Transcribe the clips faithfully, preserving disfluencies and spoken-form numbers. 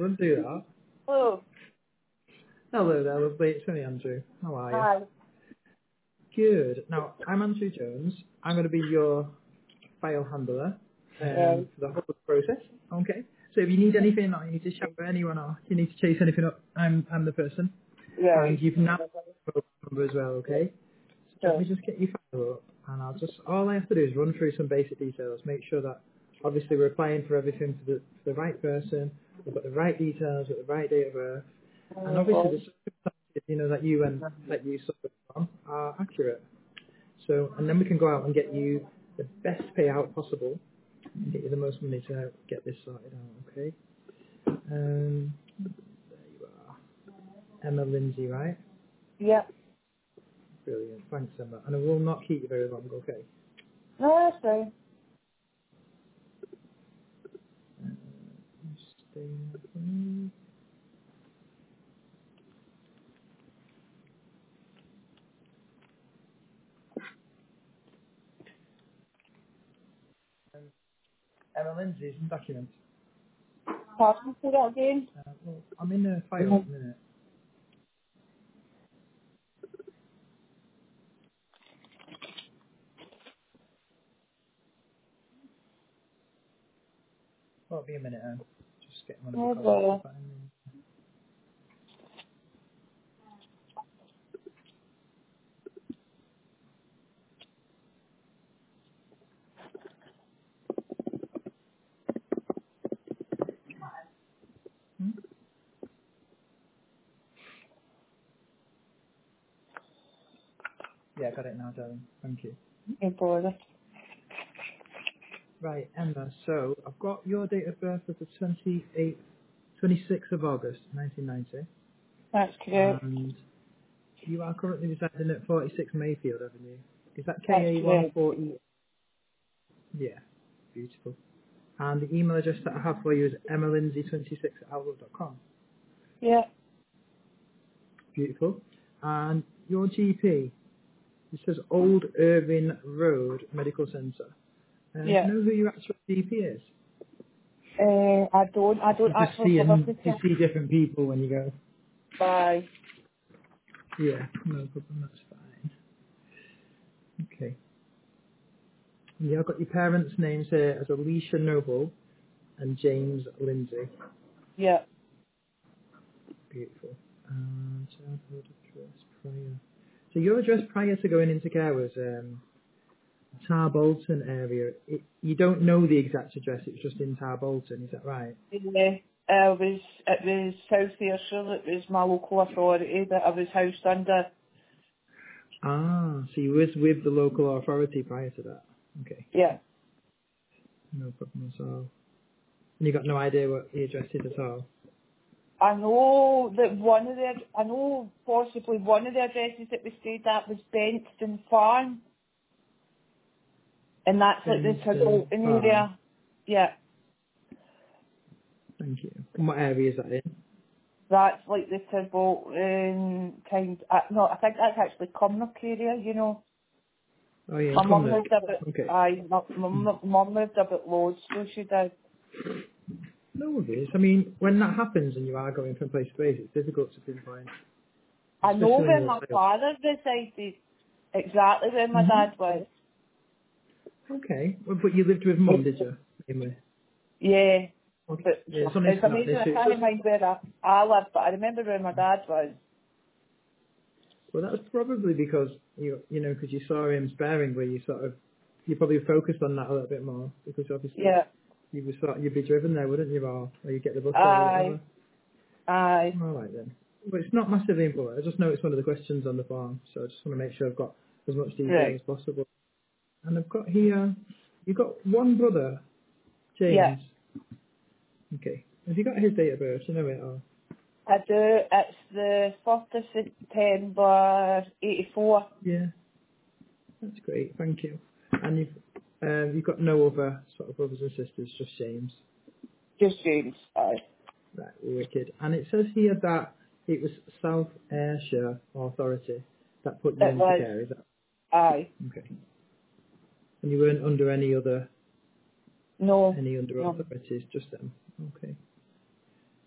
run through that. Hello. Hello there, lovely. It's only Andrew. How are you? Hi. Good. Now, I'm Andrew Jones. I'm going to be your file handler um, Um, for the whole process. Okay. So if you need anything, or you need to shout at anyone, or you need to chase anything up, I'm I'm the person. And right. you can now phone number as well. Okay. So let So, me just get your file up, and I'll just all I have to do is run through some basic details. Make sure that obviously we're applying for everything for the for the right person. We've got the right details with the right date of birth. And uh, obviously well, the circumstances, you know, that you and that you suffered from are accurate. So, and then we can go out and get you the best payout possible and get you the most money to get this sorted out, okay? Um, there you are. Emma Lindsay, right? yeah. Brilliant. Thanks, Emma. And I will not keep you very long, okay? No, that's fine. Uh, stay there for me. Um, Emma Lindsay's document. Pardon for that again? Uh, well, I'm in a file at Mhm. the minute. Won't be a minute, um, just getting one of your No, colleagues to bother. find me. Hmm? Yeah, got it now, darling. Thank you. No bother. Right, Emma, so I've got your date of birth as the twenty-eighth, twenty-sixth of August, nineteen ninety, That's correct. and you are currently residing at forty-six Mayfield Avenue. Is that That's K A one correct. four E? Yeah, beautiful. And the email address that I have for you is emma lindsay twenty-six at outlook dot com. Yeah. Beautiful. And your G P, it says Old Irving Road Medical Centre. Uh, do you Yeah. know who your actual G P is? Uh, I don't, I don't You just actually see have a and you picture. see different people when you go. Bye. Yeah, no problem, that's fine. Okay. Yeah, I've got your parents' names here as Alicia Noble and James Lindsay. Yeah. Beautiful. And childhood address prior. So your address prior to going into care was um, Tarbolton area. It, you don't know the exact address, it's just in Tarbolton, is that right? Yeah. I was, it was South Ayrshire, it was my local authority that I was housed under. Ah, so you was with the local authority prior to that. Okay, Yeah. no problem at all. And you got no idea what the address is at all? I know that one of the, I know possibly one of the addresses that we stayed at was Benston Farm, and that's like the Benston Turbolton Farm. area. Yeah, Thank you. And what area is that in? that's like the Turbolton kind. Uh, no, I think that's actually Cumnock area. You know, Oh yeah, my mum Cumnock. lived a bit. Okay. I my my Hmm. mum mum lived a bit loads, so she did. No worries. I mean, when that happens and you are going from place to place, it's difficult to pinpoint, I know especially when where you're a my child. father resided, exactly where my hmm dad was. Okay. Well, but you lived with mum, did you? Mainly. Yeah, Okay. but Yeah, it's honest it's not amazing. this. I It's can't just, remember where I, I live, but I remember where my dad was. well, that's probably because you, you know, because you saw him sparingly, you sort of, you probably focused on that a little bit more because obviously Yeah. you would sort, you'd be driven there, wouldn't you, or, or you get the bus there or Aye. whatever. Aye. All right then. Well, it's not massively important. I just know it's one of the questions on the form, so I just want to make sure I've got as much detail Right. as possible. And I've got here, you've got one brother, Yeah. James. Okay. Have you got his date of birth? You know it all. I do. It's the first of September eighty-four. Yeah, that's great. Thank you. And you've um, you've got no other sort of brothers and sisters, just James. Just James. Aye. Right, wicked. And it says here that it was South Ayrshire Authority that put you It into was. care. Is that Aye. okay? And you weren't under any other No. any under No. authorities, just them. Okay.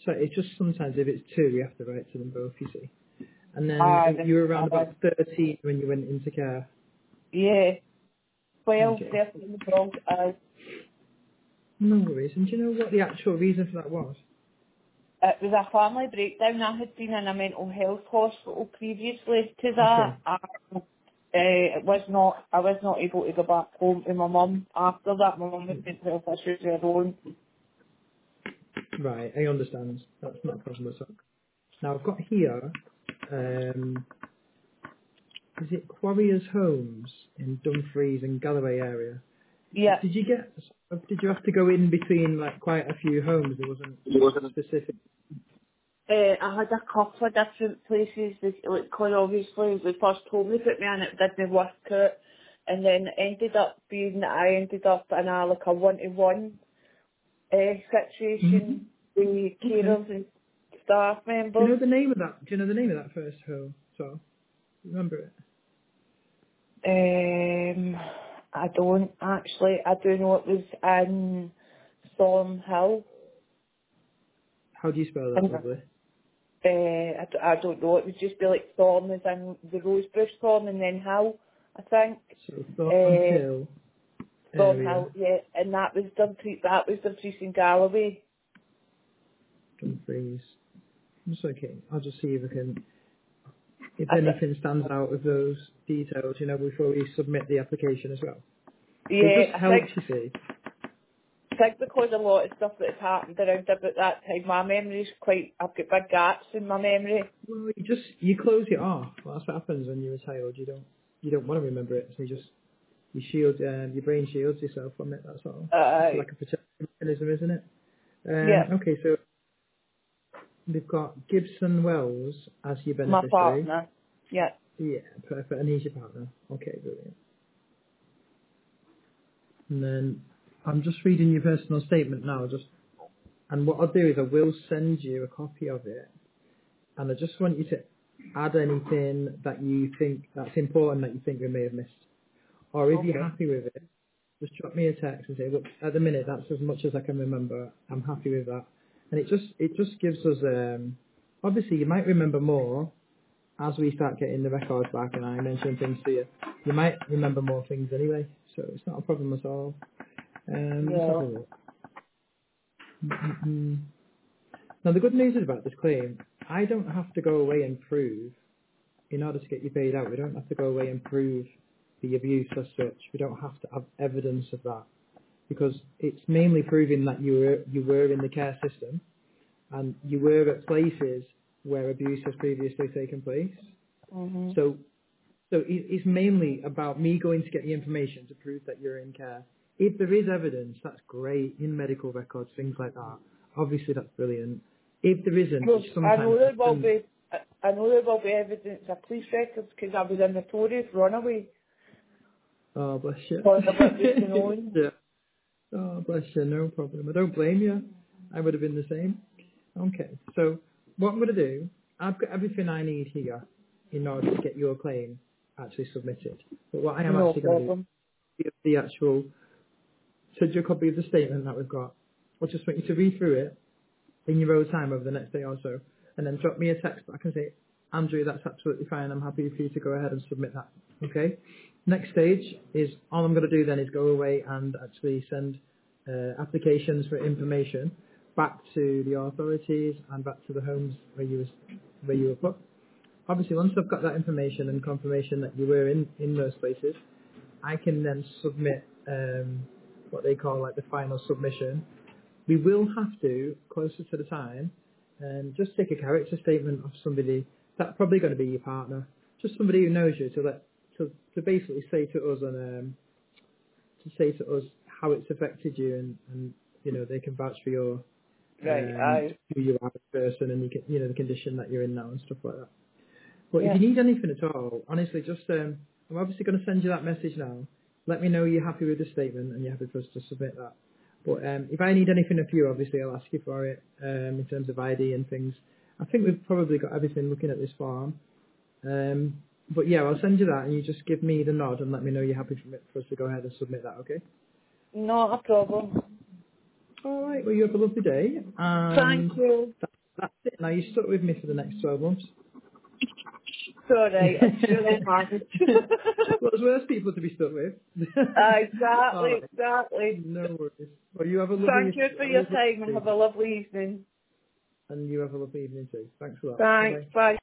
So it's just sometimes if it's two, we have to write to them both, you see. And then Ah, you were around uh, about thirteen when you went into care. yeah, twelve, Okay. thirteen, twelve, uh, No worries. And do you know what the actual reason for that was? it was a family breakdown. I had been in a mental health hospital previously to Okay. that. And, uh, it was not, I was not able to go back home to my mum after that. My mum had mental health issues of her own. Right, I understand. That's not a problem at all. Now I've got here, um, is it Quarriers Homes in Dumfries and Galloway area? Yeah. Did you get, did you have to go in between like quite a few homes? It wasn't specific. Uh, I had a couple of different places, because obviously the first home they put me in, it didn't work out, and then it ended up being that I ended up in a like a one-to-one uh, Mm-hmm. situation with Okay. carers and staff Do you members. know the name of that? Do you know the name of that first home? So, remember it? Um, I don't actually, I do know it was in Thorn Hill, How do you spell that, and lovely? uh, I, d- I don't know, it would just be like Thorn as in the Rosebush Thorn and then Hill, I think. So Thorn Uh, Hill area, Thornhill, yeah, and that was Dumfries, that was Dumfries in Galloway. Dumfries. It's okay. I'll just see if I can, if I th- anything stands out of those details, you know, before we submit the application as well. It yeah, just I helps, think, you see. I think because a lot of stuff that has happened around about that time, my memory's quite, I've got big gaps in my memory. Well, you just, you close it off. Well, that's what happens when you're a child. You don't, you don't want to remember it, so you just, you shield, um, your brain shields yourself from it, that's all. It's Uh, like a protection mechanism, isn't it? Um, yeah, okay, so we've got Gibson Wells as your my beneficiary. partner, yeah. Yeah, perfect. And he's your partner. Okay, brilliant. And then I'm just reading your personal statement now. Just and what I'll do is I will send you a copy of it, and I just want you to add anything that you think that's important that you think we may have missed, or if you're Okay. happy with it, just drop me a text and say, look, at the minute that's as much as I can remember. I'm happy with that, and it just it just gives us um. Obviously, you might remember more as we start getting the records back and I mention things to you, you might remember more things anyway, so it's not a problem at all. Um, let's have Yeah. a look. Mm-mm-mm. Now the good news is about this claim, I don't have to go away and prove, in order to get you paid out, we don't have to go away and prove the abuse as such. We don't have to have evidence of that because it's mainly proving that you were you were in the care system and you were at places where abuse has previously taken place. Mhm. So So it- it's mainly about me going to get the information to prove that you're in care. If there is evidence, that's great, in medical records, things like that. Obviously, that's brilliant. If there isn't, Well, which I sometimes know there will happens, be, I I know there will be evidence of police records because I was a notorious runaway oh, bless you. for the bit was known. Yeah. Oh, bless you, no problem. I don't blame you. I would have been the same. Okay, so what I'm going to do, I've got everything I need here in order to get your claim actually submitted. But what I am No actually going to do problem. is the actual send you a copy of the statement that we've got. I'll just want you to read through it in your own time over the next day or so, and then drop me a text back and say, Andrew, that's absolutely fine. I'm happy for you to go ahead and submit that. Okay? Next stage is, all I'm going to do then is go away and actually send uh, applications for information back to the authorities and back to the homes where you was, where you were put. Obviously, once I've got that information and confirmation that you were in, in those places, I can then submit um, what they call like the final submission. We will have to, closer to the time, um, just take a character statement of somebody that's probably going to be your partner, just somebody who knows you, to let to, to basically say to us and um, to say to us how it's affected you, and, and you know they can vouch for your Right, um, aye. who you are as a person and you can, you know the condition that you're in now and stuff like that. But if Yeah. you need anything at all, honestly, just um, I'm obviously going to send you that message now. Let me know you're happy with the statement and you're happy for us to submit that. But um, if I need anything of you, obviously I'll ask you for it um, in terms of I D and things. I think we've probably got everything looking at this form. Um, but yeah, I'll send you that and you just give me the nod and let me know you're happy for, me, for us to go ahead and submit that, okay? Not a problem. All right. Well, you have a lovely day, and Thank you. that, that's it. Now you're stuck with me for the next twelve months. Sorry, I'm sure I'm married. Well, there's worse people to be stuck with. All Exactly, right. exactly. No worries. Well, you have a lovely, Thank you for a your lovely time and have evening, a lovely evening. and you have a lovely evening too. Thanks a lot. Bye Thanks, bye. bye.